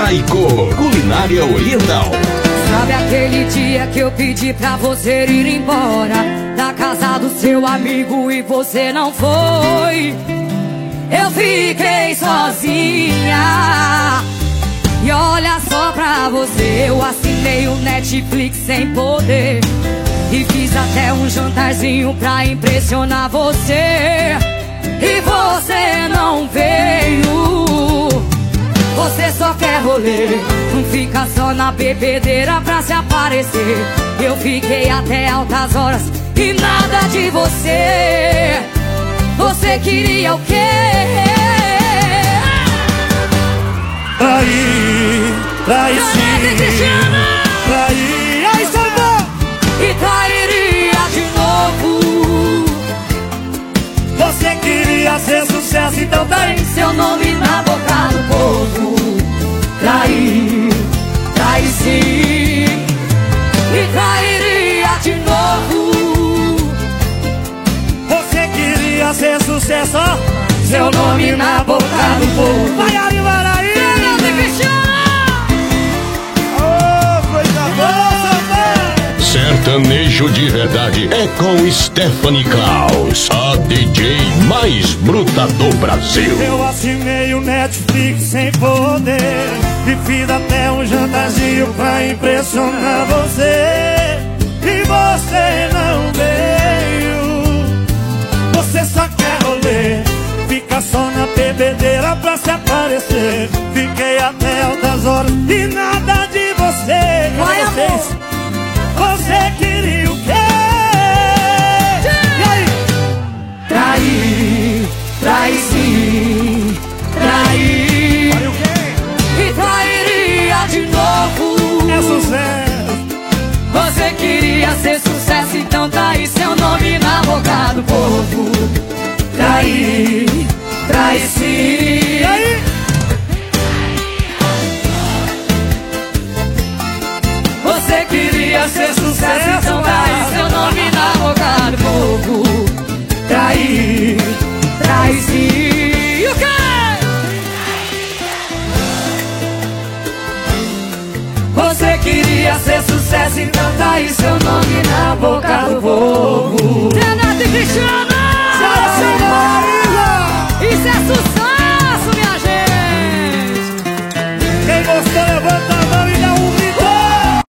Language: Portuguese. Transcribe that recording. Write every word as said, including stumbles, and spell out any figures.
Raico, culinária oriental. Sabe aquele dia que eu pedi pra você ir embora da casa do seu amigo e você não foi? Eu fiquei sozinha. E olha só pra você, eu assinei o Netflix sem poder e fiz até um jantarzinho pra impressionar você. E você não veio. Você só quer rolê, não fica só na bebedeira pra se aparecer. Eu fiquei até altas horas e nada de você. Você queria o quê? Trair, trair sim, trair, aí salvou! E trairia de novo. Você queria ser sucesso, então daí Seu nome na boca do povo. Trair, trair sim. E trairia de novo. você queria ser sucesso, ó. Seu nome na boca do povo. Vai aí, vai aí! Oh, coisa boa! Sertanejo de verdade é com Stephanie Klaus, a D J mais bruta do Brasil. Eu assinei o Netflix sem poder e fiz até um jantarzinho pra impressionar você. E você não veio. Você só quer rolê, fica só na bebedeira pra se aparecer. Fiquei até altas horas e nada de você. Vai, vocês, você queria o quê? E aí? Trair, trair sim. Trair. Olha o quê? E trairia de novo. É sucesso. Você queria ser sucesso, então tá aí seu nome na boca do povo. Trair, trair sim. E aí? Você queria ser sucesso, então tá aí seu nome na boca do povo. Trair, trair sim. E o quê? Você queria ser sucesso, então tá aí seu nome na boca do povo.